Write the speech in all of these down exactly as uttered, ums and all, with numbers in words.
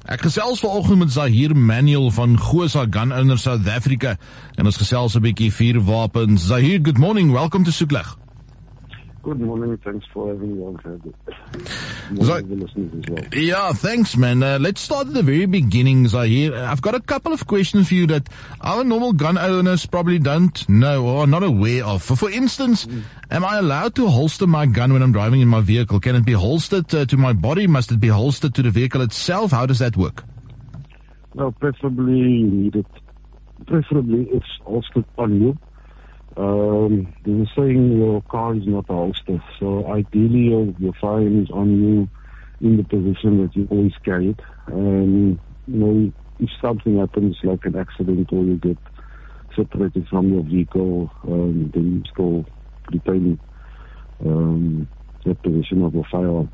Ek gesels vanoggend met Zahir Manuel van Gosa Gun Owners South Africa en ons gesels 'n bietjie vuurwapens. Zahir, good morning. Welcome to Soekleg. Good morning. Thanks for having me on. Zah- well. Yeah, thanks, man. Uh, let's start at the very beginning, Zahir. I've got a couple of questions for you that our normal gun owners probably don't know or are not aware of. For, for instance, mm. am I allowed to holster my gun when I'm driving in my vehicle? Can it be holstered uh, to my body? Must it be holstered to the vehicle itself? How does that work? Well, preferably you need it. Preferably it's holstered on you. Um, there's a saying your car is not a holster, so ideally your, your firearm is on you in the position that you always carry it. And you know, if something happens like an accident or you get separated from your vehicle, um, then you still retain um, that position of your firearm.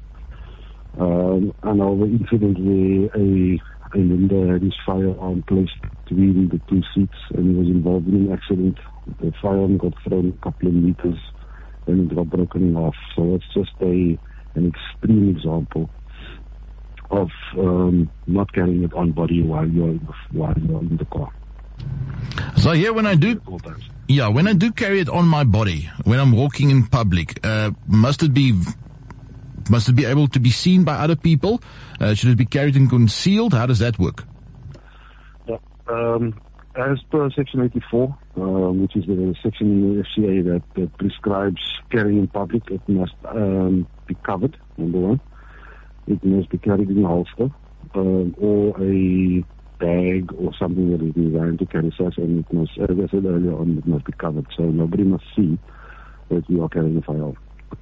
Um, I know the incident where a a lender had his firearm placed between the two seats and he was involved in an accident. The firearm got thrown a couple of meters and it got broken in half. So it's just a an extreme example of um, not carrying it on body while you're in the, while you're in the car. So here, when I do, yeah, when I do carry it on my body, when I'm walking in public, uh, must it be must it be able to be seen by other people? Uh, should it be carried and concealed? How does that work? Yeah, um, as per Section eighty-four, uh, which is the section in the F C A that, that prescribes carrying in public, it must um, be covered, number one. It must be carried in a holster um, or a bag or something that is designed to carry such, and it must, as I said earlier on, it must be covered. So nobody must see that you are carrying a firearm.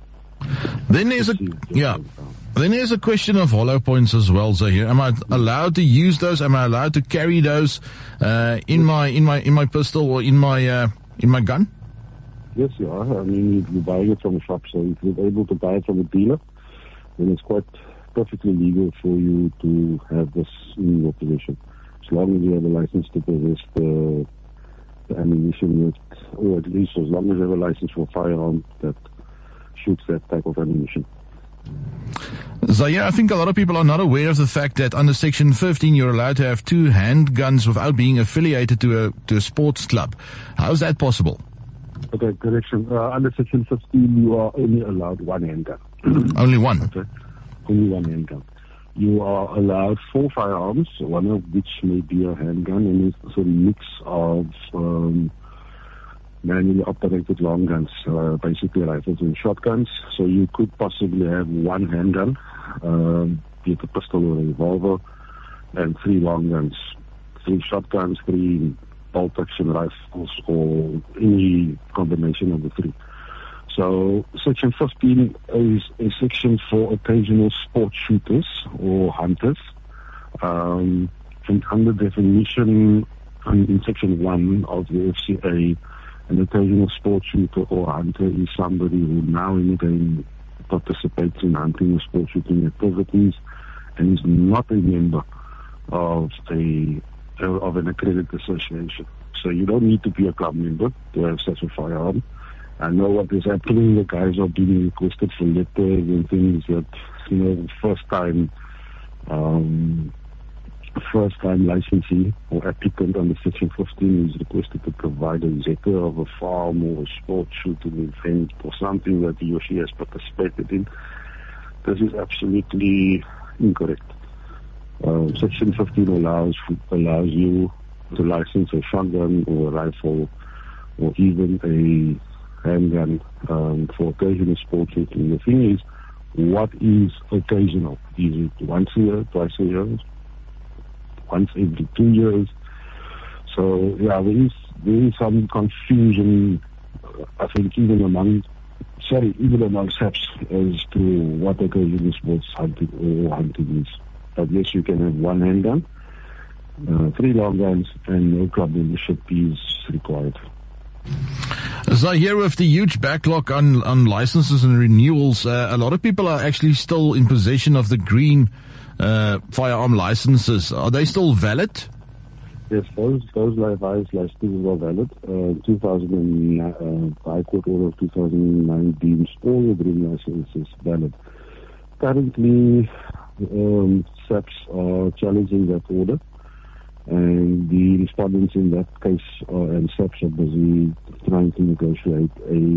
Then there's a yeah. Then there's a question of hollow points as well, Zahir. Am I allowed to use those? Am I allowed to carry those uh, in my in my in my pistol or in my uh, in my gun? Yes, you are. I mean, you're buying it from a shop, so if you're able to buy it from a dealer, then it's quite perfectly legal for you to have this in your possession, as long as you have a license to possess the, the ammunition with, or at least as long as you have a license for a firearm that shoots that type of ammunition. Zahir, I think a lot of people are not aware of the fact that under Section fifteen you're allowed to have two handguns without being affiliated to a to a sports club. How is that possible? Okay, correction. Uh, under Section fifteen you are only allowed one handgun. Only one? Okay, only one handgun. You are allowed four firearms, one of which may be a handgun, and it's a mix of um, manually operated long guns, uh, basically rifles and shotguns. So you could possibly have one handgun, um, be it a pistol or a revolver, and three long guns, three shotguns, three bolt action rifles, or any combination of the three. So Section fifteen is a section for occasional sport shooters or hunters. Um, and under definition, in Section one of the F C A, an occasional sport shooter or hunter is somebody who now and again participates in hunting or sport shooting activities and is not a member of a of an accredited association. So you don't need to be a club member to have such a firearm. I know what is happening. The guys are being requested for letters and things that, you know, first time um, first time licensee or applicant under Section fifteen is requested to provide a letter of a farm or a sport shooting event or something that he or she has participated in. This is absolutely incorrect. Uh, Section fifteen allows allows you to license a shotgun or a rifle or even a handgun um, for occasional sport shooting. The thing is, what is occasional? Is it once a year, twice a year, once every two years? So yeah, there is there is some confusion, I think, even among sorry, even among S A Ps as to what occasional sports hunting or hunting is. But yes, you can have one handgun, uh, three long guns, and no club membership is required. Zahir, with the huge backlog on, on licenses and renewals, uh, a lot of people are actually still in possession of the green uh, firearm licenses. Are they still valid? Yes, those those licenses are valid. Uh, two thousand nine, uh, High Court Order of two thousand nine deems all the green licenses valid. Currently, um, SAPs are challenging that order. And the respondents in that case are, and SAPs are busy trying to negotiate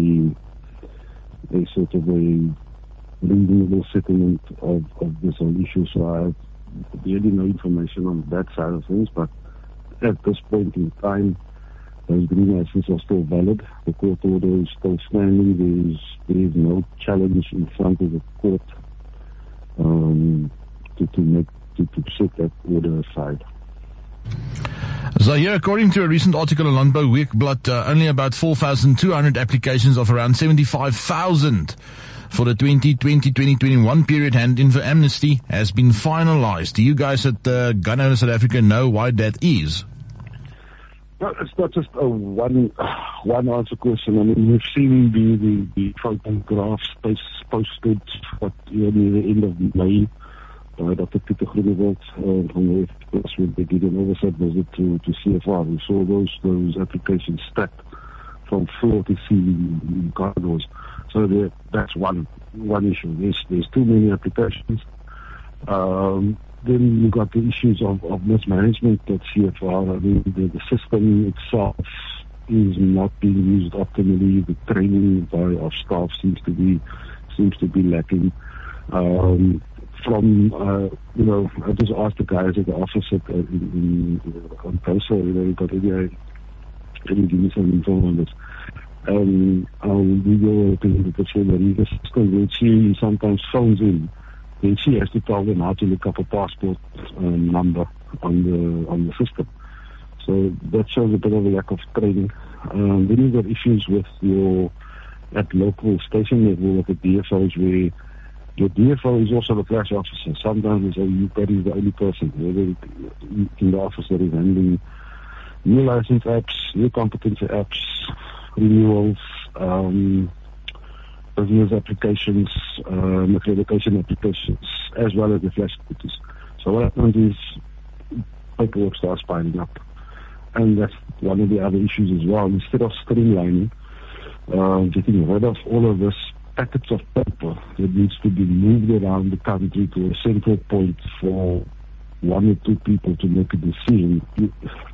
a, a sort of a reasonable settlement of, of this whole issue. So I have really no information on that side of things, but at this point in time, those green licenses are still valid. The court order is still standing. There is, there is no challenge in front of the court um, to, to make to, to set that order aside. Zahir, according to a recent article in Landbou Weekblad, uh, only about four thousand two hundred applications of around seventy-five thousand for the twenty twenty to twenty twenty-one period handed in for amnesty has been finalized. Do you guys at uh, Gun Owners South Africa know why that is? No, it's not just a one one answer question. I mean, we've seen the, the, the photographs posted at near the end of May by Doctor Peter Groenewald uh, from the F P S when they did an oversight visit to, to C F R. We saw those those applications stacked from floor to ceiling in corridors. So there, that's one one issue. There's there's too many applications. Um, Then you've got the issues of, of mismanagement at C F R. I mean, the, the system itself is not being used optimally. The training by our staff seems to be seems to be lacking. Um, from uh, you know, I just asked the guys at the office at, uh, in, in, on Kosa, you know, you've got any, any give me some info on this. Um, our legal representative said that in the system, which she sometimes phones in, then she has to tell them how to look up a passport um, number on the on the system. So that shows a bit of a lack of training. Um, then you've got issues with your at local station level with the D F Os, where your D F O is also the flash officer. Sometimes it's only, that is the only person in the office that is handling new license apps, new competency apps, renewals, um, business applications, um, accreditation applications, as well as the flash duties. So what happens is paperwork starts piling up. And that's one of the other issues as well. Instead of streamlining, uh, getting rid of all of this packets of paper that needs to be moved around the country to a central point for one or two people to make a decision, you,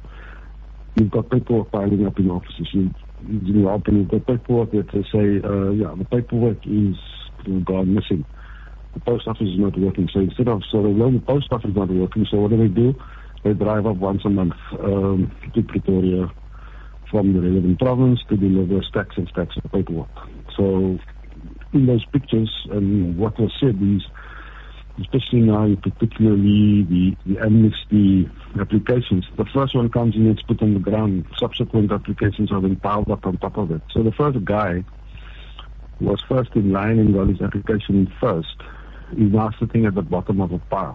you've got paperwork piling up in offices. You, you open, you've got paperwork that they say, uh, yeah, the paperwork is gone missing. The post office is not working. So instead of, so they know the post office is not working, so what do they do? They drive up once a month um, to Pretoria from the relevant province to deliver stacks and stacks of paperwork. So in those pictures, and what was said is, especially now, particularly the, the amnesty applications, the first one comes in, it's put on the ground. Subsequent applications are then piled up on top of it. So the first guy who was first in line and got his application first is now sitting at the bottom of a pile.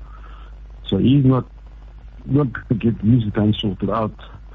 So he's not not going to get his guns sorted out.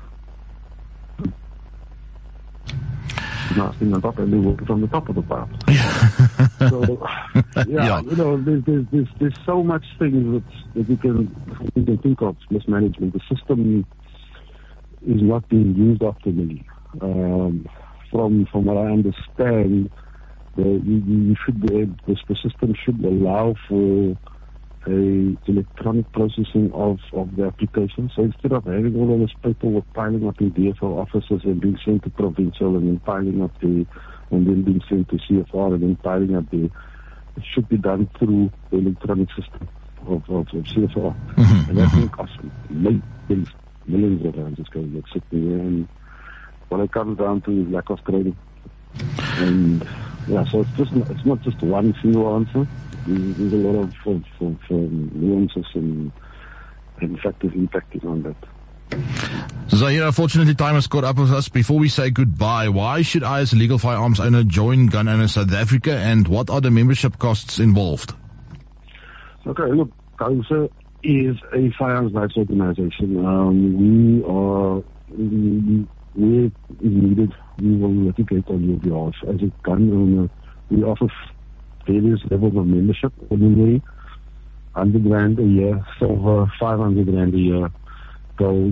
Now sitting on top and they're working from the top of the pile. So, yeah, yeah, you know, there's, there's, there's, there's so much things that, that you can, you can think of, mismanagement. The system is not being used optimally. Um, from, from what I understand, the, you, you should be able, the, the system should allow for a electronic processing of, of the application. So instead of having all of this paperwork piling up in D F O offices and being sent to provincial and then piling up the, and then being sent to C F R and then piling up the, it should be done through the electronic system of, of, of C F R. Mm-hmm. And that can cost millions, millions of rands. It's going to get sitting there. And what it comes down to is lack of training. And yeah, so it's just it's not just one single answer. There's a lot of, of, of um, nuances and, and factors impacting on that. Zahir, unfortunately, time has caught up with us. Before we say goodbye, why should I, as a legal firearms owner, join Gun Owners South Africa, and what are the membership costs involved? Okay, look, COSA is a firearms rights organization. Um, we are, we, we're needed, we will litigate on your behalf. As a gun owner, we offer various levels of membership, ordinary, one hundred rand a year, silver, five hundred rand a year, gold,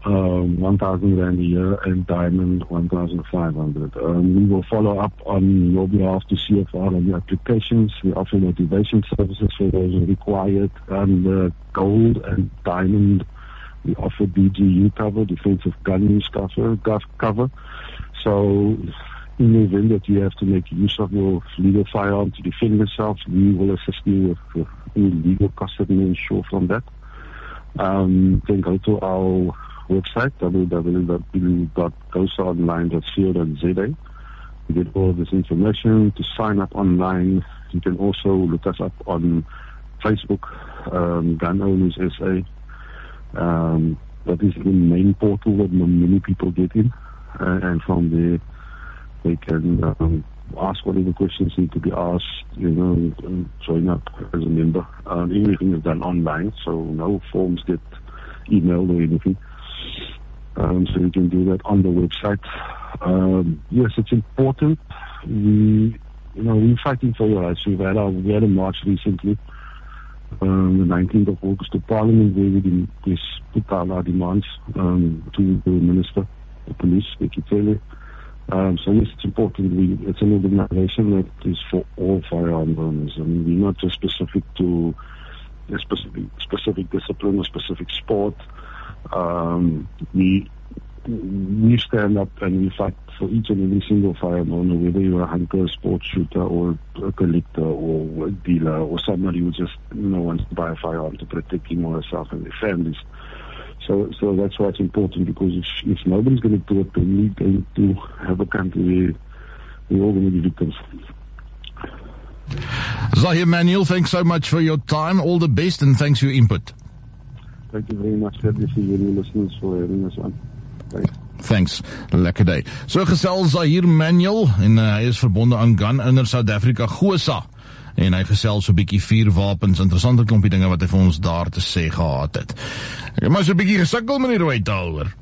um, one thousand rand a year, and diamond one thousand five hundred. Um, we will follow up on your behalf to C F R on the applications. We offer motivation services for those who required, and uh, gold and diamond. We offer D G U cover, defensive gun use cover, cover. So in the event that you have to make use of your legal firearm to defend yourself, we will assist you with, with any legal costs that may ensure from that. Um, you can go to our website, w w w dot gosa online dot co dot z a. You get all of this information. To sign up online, you can also look us up on Facebook, um, Gun Owners S A. Um, that is the main portal that many people get in, uh, and from there they can um, ask whatever questions need to be asked, you know, and join up as a member. Um, everything is done online, so no forms get emailed or anything. Um, so you can do that on the website. Um, yes, it's important. We, you know, we're fighting for your rights. We've had a, we had a march recently. Um, the nineteenth of August to Parliament, where we we put down our demands um, to the Minister of Police, Bekkie Cele. Um, so yes, it's important. We, it's an organization that is for all firearm owners. I mean, we're not just specific to a specific, specific discipline or specific sport. Um, we we stand up and we fight for each and every single firearm owner, whether you're a hunter, a sports shooter, or a collector, or a dealer, or somebody who just, you know, wants to buy a firearm to protect him or herself and their families. So, so that's why it's important, because if, if nobody's going to do it, then we're going to have a country where we're all going to be victims. Zahir Manuel, thanks so much for your time. All the best, and thanks for your input. Thank you very much, courtesy your listeners, for having us on. Thanks. Thanks. Lekker day. So gesels Zahir Manuel, en uh, hy is verbonde aan Gun Owners South Africa, GOSA. En hy gesels so 'n bietjie vuurwapens, interessante klompie dinge wat hy vir ons daar te sê gehad het. Ek het maar so 'n bietjie gesukkel, meneer White, daaroor.